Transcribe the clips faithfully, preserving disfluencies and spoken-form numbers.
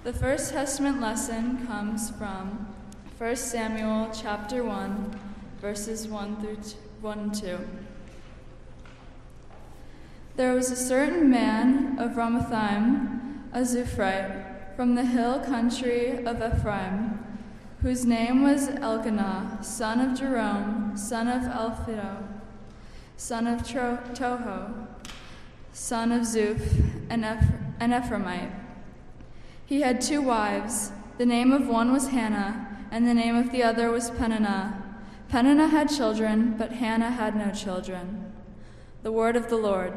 The First Testament lesson comes from First Samuel chapter one, verses one through one and two. There was a certain man of Ramathaim, a Zuphrite, from the hill country of Ephraim, whose name was Elkanah, son of Jerome, son of Elphido, son of Tro- Toho, son of Zuph, an, Eph- an Ephraimite. He had two wives. The name of one was Hannah, and the name of the other was Peninnah. Peninnah had children, but Hannah had no children. The word of the Lord.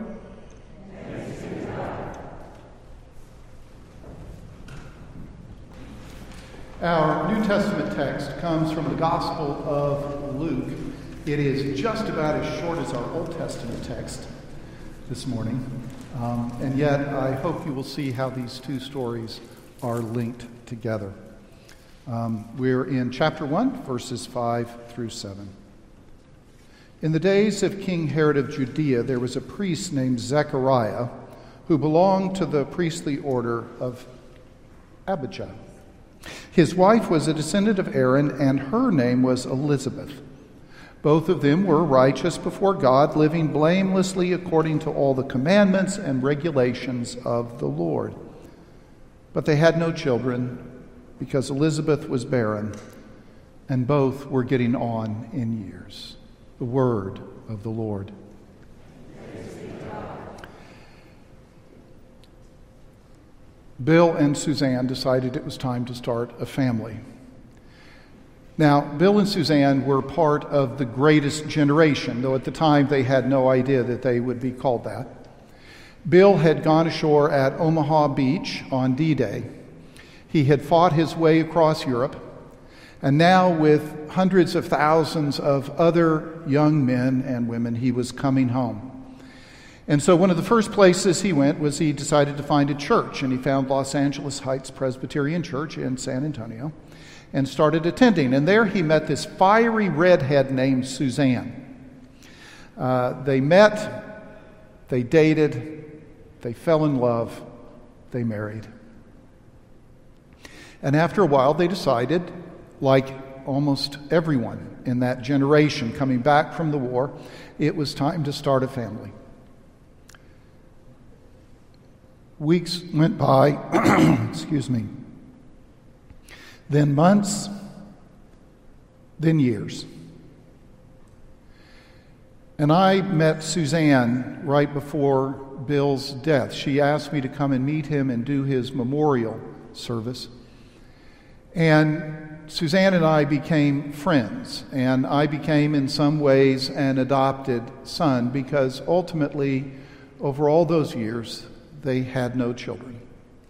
Our New Testament text comes from the Gospel of Luke. It is just about as short as our Old Testament text this morning. Um, and yet, I hope you will see how these two stories are linked together. Um, we're in chapter one, verses five through seven. In the days of King Herod of Judea, there was a priest named Zechariah who belonged to the priestly order of Abijah. His wife was a descendant of Aaron, and her name was Elizabeth. Both of them were righteous before God, living blamelessly according to all the commandments and regulations of the Lord. But they had no children because Elizabeth was barren, and both were getting on in years. The word of the Lord. Bill and Suzanne decided it was time to start a family. Now, Bill and Suzanne were part of the greatest generation, though at the time they had no idea that they would be called that. Bill had gone ashore at Omaha Beach on D-Day. He had fought his way across Europe, and now with hundreds of thousands of other young men and women, he was coming home. And so one of the first places he went was he decided to find a church, and he found Los Angeles Heights Presbyterian Church in San Antonio and started attending. And there he met this fiery redhead named Suzanne. Uh, they met, they dated, they fell in love, they married. And after a while they decided, like almost everyone in that generation coming back from the war, it was time to start a family. Weeks went by, excuse me, then months, then years. And I met Suzanne right before Bill's death. She asked me to come and meet him and do his memorial service. And Suzanne and I became friends, and I became in some ways an adopted son because ultimately, over all those years, they had no children.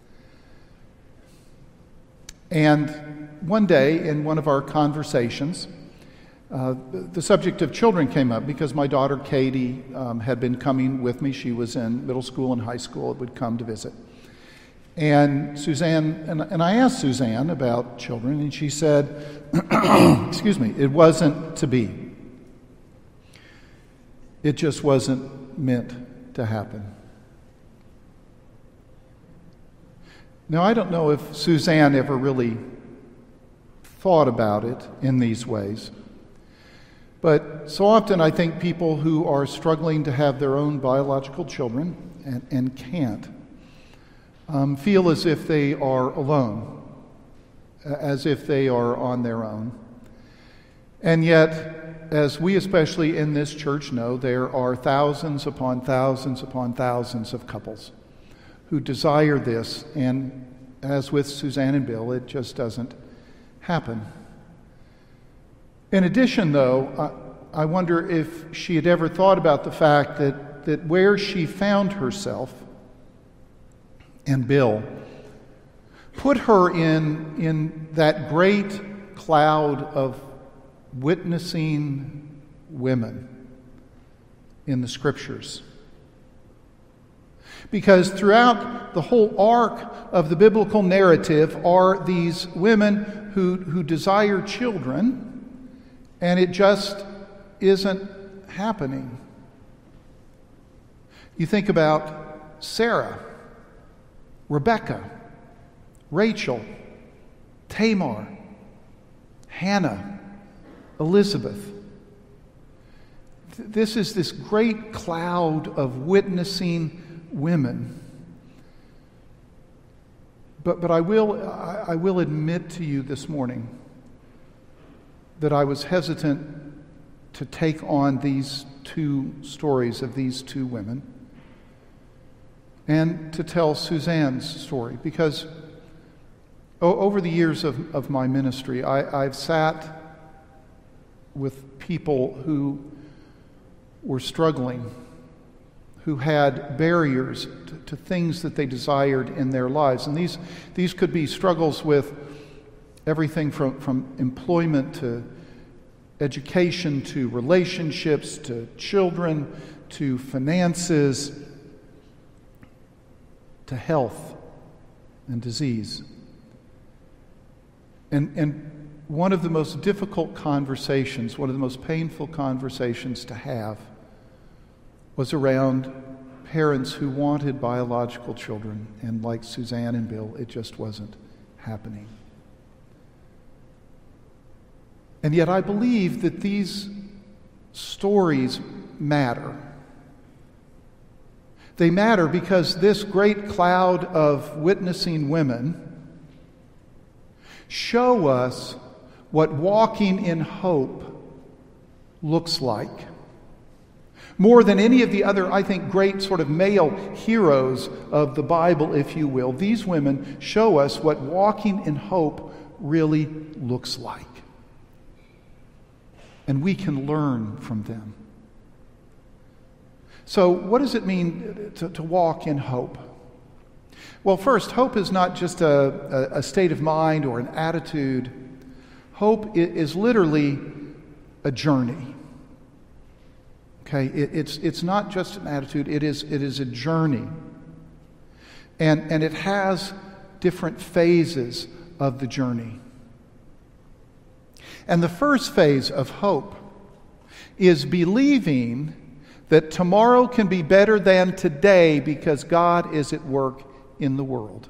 And one day in one of our conversations, uh, the subject of children came up because my daughter Katie um, had been coming with me. She was in middle school and high school and would come to visit. And Suzanne, and, and I asked Suzanne about children, and she said, excuse me, it wasn't to be. It just wasn't meant to happen. Now, I don't know if Suzanne ever really thought about it in these ways, but so often I think people who are struggling to have their own biological children and, and can't um, feel as if they are alone, as if they are on their own. And yet, as we especially in this church know, there are thousands upon thousands upon thousands of couples who desire this, and as with Suzanne and Bill, it just doesn't happen. In addition, though, I, I wonder if she had ever thought about the fact that, that where she found herself and Bill put her in, in that great cloud of witnessing women in the Scriptures. Because throughout the whole arc of the biblical narrative are these women who, who desire children, and it just isn't happening. You think about Sarah, Rebecca, Rachel, Tamar, Hannah, Elizabeth. This is this great cloud of witnessing women. But but I will I, I will admit to you this morning that I was hesitant to take on these two stories of these two women and to tell Suzanne's story, because o- over the years of, of my ministry, I, I've sat with people who were struggling, who had barriers to, to things that they desired in their lives. And these, these could be struggles with everything from, from employment to education to relationships to children to finances to health and disease. And, and one of the most difficult conversations, one of the most painful conversations to have was around parents who wanted biological children, and like Suzanne and Bill, it just wasn't happening. And yet I believe that these stories matter. They matter because this great cloud of witnessing women show us what walking in hope looks like. More than any of the other, I think, great sort of male heroes of the Bible, if you will, these women show us what walking in hope really looks like. And we can learn from them. So what does it mean to, to walk in hope? Well, first, hope is not just a, a, a state of mind or an attitude. Hope is literally a journey. Okay, it, it's it's not just an attitude, it is it is a journey. And and it has different phases of the journey. And the first phase of hope is believing that tomorrow can be better than today because God is at work in the world.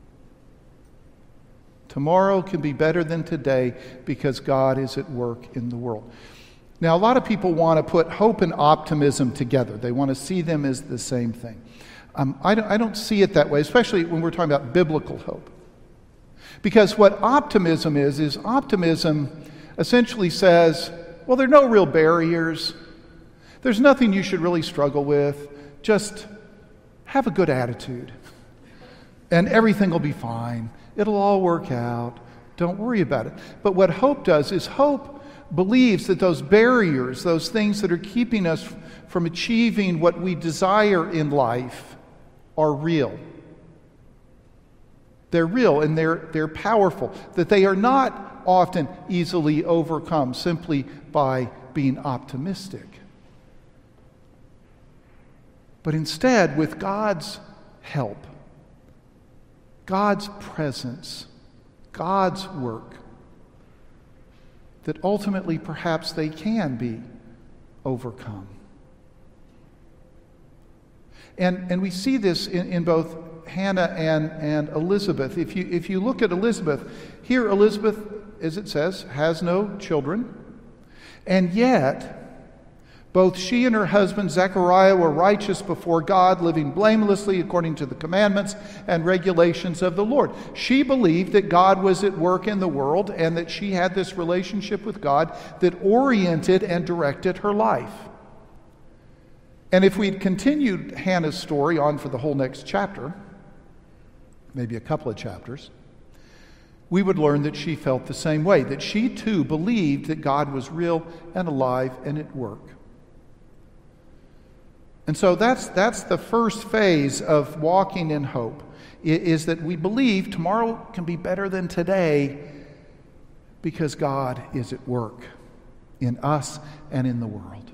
Tomorrow can be better than today because God is at work in the world. Now, a lot of people want to put hope and optimism together. They want to see them as the same thing. Um, I, don't, I don't see it that way, especially when we're talking about biblical hope. Because what optimism is, is optimism essentially says, well, there are no real barriers. There's nothing you should really struggle with. Just have a good attitude. And everything will be fine. It'll all work out. Don't worry about it. But what hope does is hope believes that those barriers, those things that are keeping us from achieving what we desire in life are real. They're real and they're, they're powerful. That they are not often easily overcome simply by being optimistic. But instead, with God's help, God's presence, God's work, that ultimately perhaps they can be overcome. And, and we see this in, in both Hannah and, and Elizabeth. If you, if you look at Elizabeth, here Elizabeth, as it says, has no children, and yet both she and her husband Zechariah were righteous before God, living blamelessly according to the commandments and regulations of the Lord. She believed that God was at work in the world and that she had this relationship with God that oriented and directed her life. And if we'd continued Hannah's story on for the whole next chapter, maybe a couple of chapters, we would learn that she felt the same way, that she too believed that God was real and alive and at work. And so that's that's the first phase of walking in hope, is that we believe tomorrow can be better than today because God is at work in us and in the world.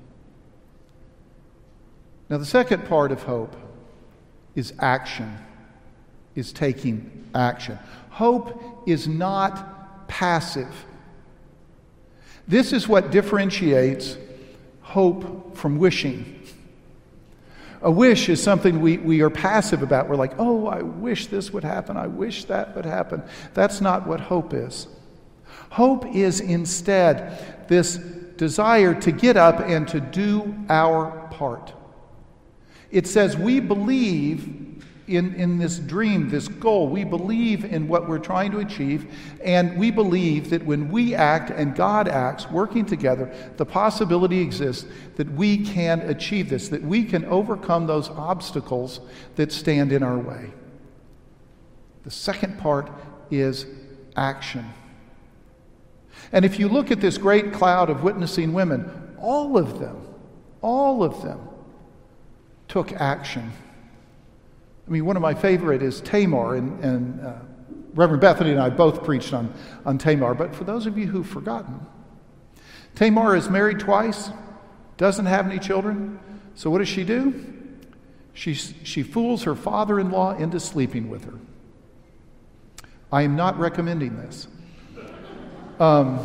Now the second part of hope is action, is taking action. Hope is not passive. This is what differentiates hope from wishing. A wish is something we, we are passive about. We're like, oh, I wish this would happen. I wish that would happen. That's not what hope is. Hope is instead this desire to get up and to do our part. It says we believe in, in this dream, this goal. We believe in what we're trying to achieve, and we believe that when we act and God acts, working together, the possibility exists that we can achieve this, that we can overcome those obstacles that stand in our way. The second part is action. And if you look at this great cloud of witnessing women, all of them, all of them took action. I mean, one of my favorite is Tamar, and, and uh, Reverend Bethany and I both preached on, on Tamar, but for those of you who've forgotten, Tamar is married twice, doesn't have any children, so what does she do? She, she fools her father-in-law into sleeping with her. I am not recommending this. Um,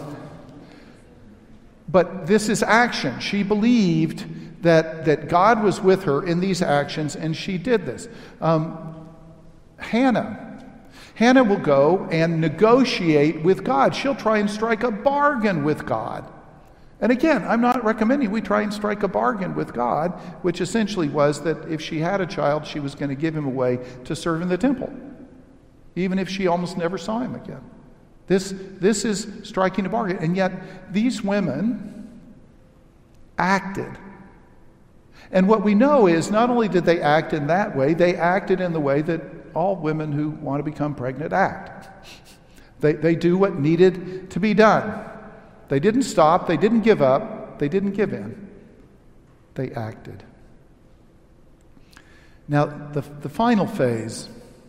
but this is action. She believed that, that God was with her in these actions, and she did this. Um, Hannah. Hannah will go and negotiate with God. She'll try and strike a bargain with God. And again, I'm not recommending we try and strike a bargain with God, which essentially was that if she had a child, she was going to give him away to serve in the temple, even if she almost never saw him again. This, this is striking a bargain. And yet, these women acted. And what we know is not only did they act in that way, they acted in the way that all women who want to become pregnant act. They, they do what needed to be done. They didn't stop. They didn't give up. They didn't give in. They acted. Now, the, the final phase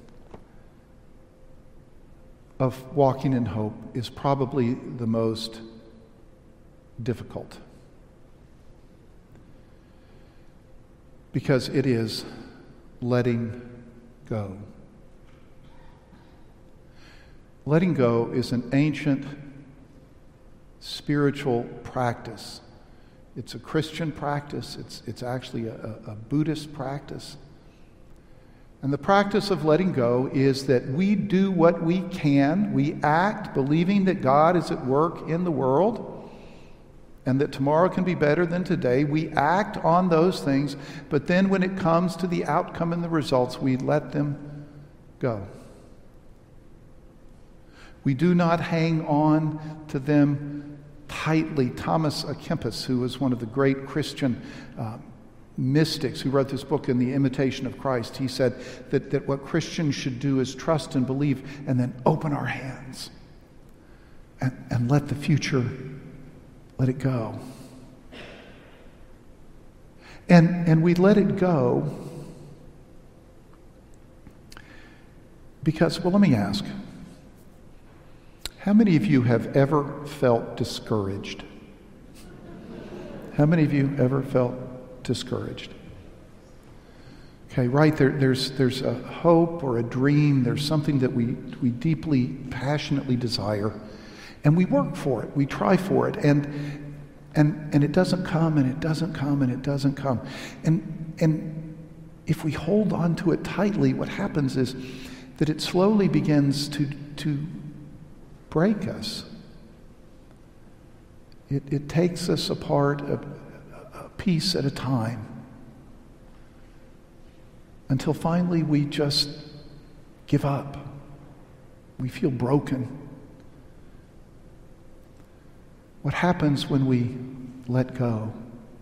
of walking in hope is probably the most difficult, because it is letting go. Letting go is an ancient spiritual practice. It's a Christian practice. It's, it's actually a, a Buddhist practice. And the practice of letting go is that we do what we can. We act believing that God is at work in the world and that tomorrow can be better than today. We act on those things, but then when it comes to the outcome and the results, we let them go. We do not hang on to them tightly. Thomas à Kempis, who was one of the great Christian uh, mystics who wrote this book in The Imitation of Christ, he said that, that what Christians should do is trust and believe and then open our hands and, and let the future, let it go. And, and we let it go because, well, let me ask, how many of you have ever felt discouraged? How many of you ever felt discouraged? Okay, right there, there's there's a hope or a dream. There's something that we we deeply, passionately desire, and we work for it. We try for it, and and and it doesn't come, and it doesn't come, and it doesn't come, and and if we hold on to it tightly, what happens is that it slowly begins to to break us. It it takes us apart a, a piece at a time, until finally we just give up. We feel broken. What happens when we let go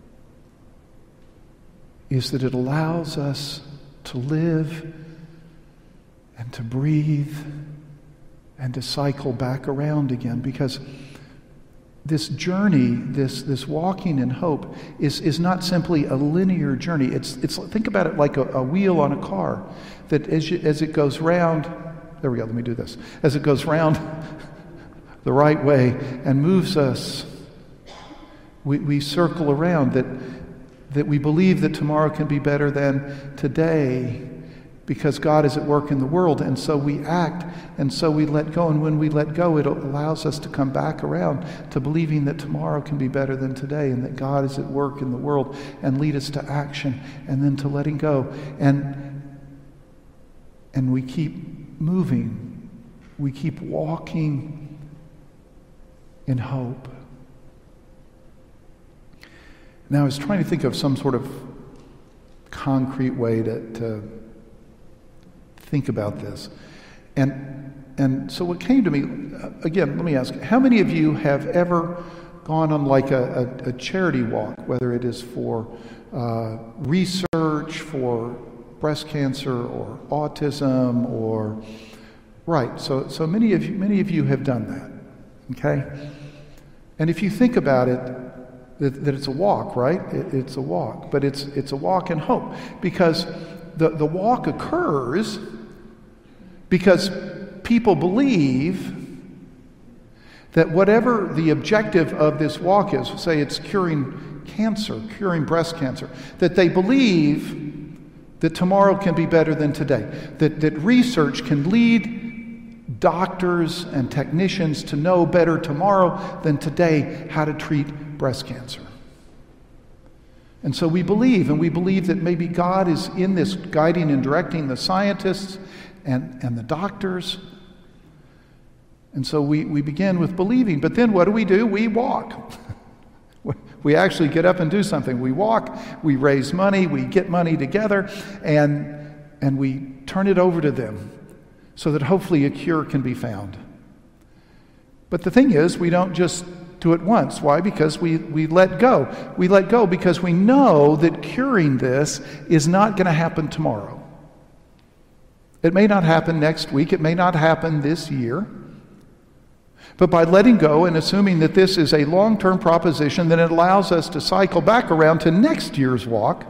is that it allows us to live and to breathe and to cycle back around again, because this journey, this this walking in hope, is, is not simply a linear journey. It's it's think about it like a, a wheel on a car, that as you, as it goes round, there we go, let me do this. As it goes round the right way and moves us, we, we circle around, that that we believe that tomorrow can be better than today, because God is at work in the world, and so we act, and so we let go. And when we let go, it allows us to come back around to believing that tomorrow can be better than today, and that God is at work in the world, and lead us to action, and then to letting go. And, and we keep moving. We keep walking in hope. Now, I was trying to think of some sort of concrete way to, to think about this. And, and so what came to me, again, let me ask, how many of you have ever gone on like a, a, a charity walk, whether it is for uh, research, for breast cancer or autism or, right, so, so many of you, many of you have done that, okay? And if you think about it, That, that it's a walk, right? It, it's a walk, but it's it's a walk in hope, because the, the walk occurs because people believe that whatever the objective of this walk is, say it's curing cancer, curing breast cancer, that they believe that tomorrow can be better than today, that, that research can lead doctors and technicians to know better tomorrow than today how to treat breast cancer. And so we believe, and we believe that maybe God is in this, guiding and directing the scientists and, and the doctors. And so we, we begin with believing. But then what do we do? We walk. We actually get up and do something. We walk, we raise money, we get money together, and, and we turn it over to them so that hopefully a cure can be found. But the thing is, we don't just do it once. Why? Because we, we let go. We let go because we know that curing this is not going to happen tomorrow. It may not happen next week. It may not happen this year. But by letting go and assuming that this is a long-term proposition, then it allows us to cycle back around to next year's walk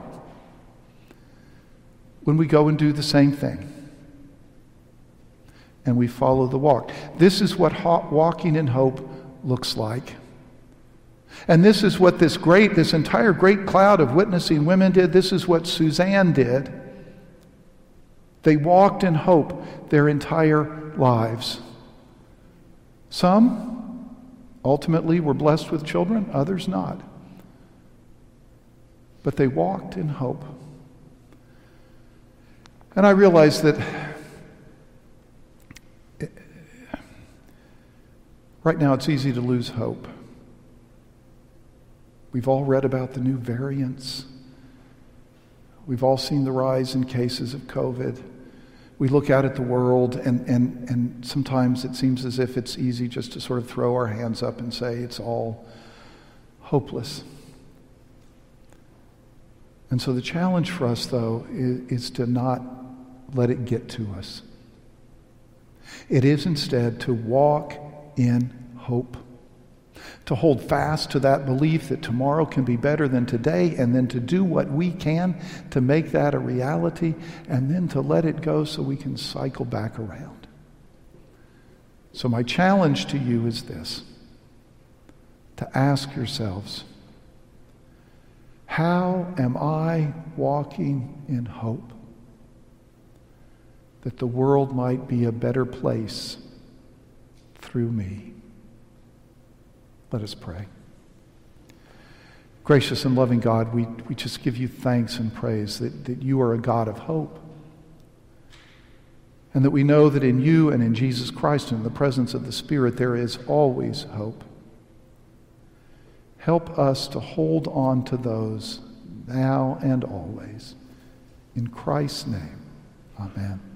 when we go and do the same thing. And we follow the walk. This is what walking in hope looks like. And this is what this great, this entire great cloud of witnessing women did. This is what Suzanne did. They walked in hope their entire lives. Some ultimately were blessed with children, others not. But they walked in hope. And I realized that it, right now it's easy to lose hope. We've all read about the new variants. We've all seen the rise in cases of COVID. We look out at the world, and, and, and sometimes it seems as if it's easy just to sort of throw our hands up and say it's all hopeless. And so the challenge for us, though, is, is to not let it get to us. It is instead to walk in hope, to hold fast to that belief that tomorrow can be better than today, and then to do what we can to make that a reality, and then to let it go so we can cycle back around. So my challenge to you is this, to ask yourselves, how am I walking in hope that the world might be a better place through me? Let us pray. Gracious and loving God, we, we just give you thanks and praise that, that you are a God of hope. And that we know that in you and in Jesus Christ and in the presence of the Spirit there is always hope. Help us to hold on to those now and always. In Christ's name, amen.